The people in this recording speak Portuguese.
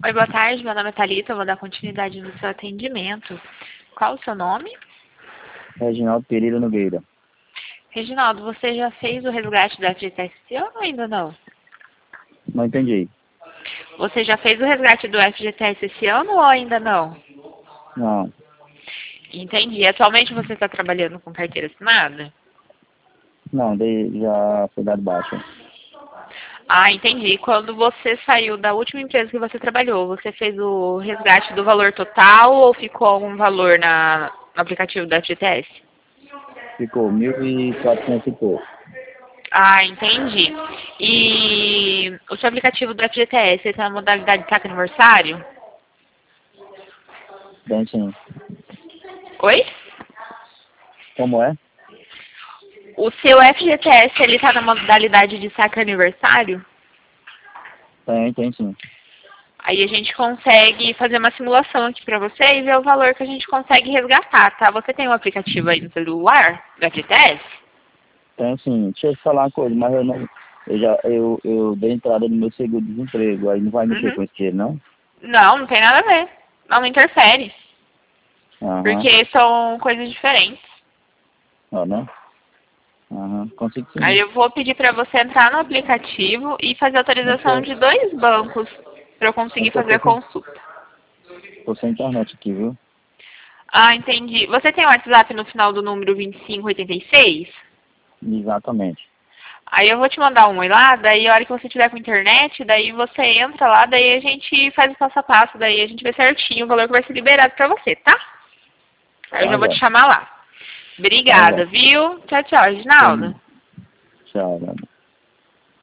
Oi, boa tarde. Meu nome é Thalita. Eu vou dar continuidade no seu atendimento. Qual o seu nome? Reginaldo Pereira Nogueira. Reginaldo, você já fez o resgate do FGTS esse ano ou ainda não? Não entendi. Você já fez o resgate do FGTS esse ano ou ainda não? Não, Entendi. Atualmente você está trabalhando com carteira assinada? não, já foi dado baixa. Ah, entendi. Quando você saiu da última empresa que você trabalhou, você fez o resgate do valor total ou ficou algum valor no aplicativo do FGTS? Ficou 1.400 e pouco. Ah, entendi. E o seu aplicativo do FGTS, ele tá na modalidade saque aniversário? Bem, sim. Oi? Como é? O seu FGTS, ele tá na modalidade de saque aniversário? Tem sim. Aí a gente consegue fazer uma simulação aqui pra você e ver o valor que a gente consegue resgatar, tá? Você tem um aplicativo aí no celular do FGTS? Tem sim. Deixa eu te falar uma coisa, mas eu não. Eu dei entrada no meu seguro-desemprego, aí não vai mexer Uhum. com esse dinheiro, não? Não, não tem nada a ver. Não interfere. Aham. Porque são coisas diferentes. Ó, né? Aham. Consigo Aí sim. eu vou pedir para você entrar no aplicativo e fazer Mas autorização de 2 bancos para eu conseguir fazer a consulta. tô sem internet aqui, viu? Ah, entendi. Você tem o WhatsApp no final do número 2586? Exatamente. Aí eu vou te mandar um oi lá, daí a hora que você tiver com internet, daí você entra lá, daí a gente faz o passo a passo, daí a gente vê certinho o valor que vai ser liberado para você, tá? Aí eu já Tá, vou te já. chamar lá. Tá, Obrigada, já. viu? Tchau, tchau, Reginaldo. Tchau, né?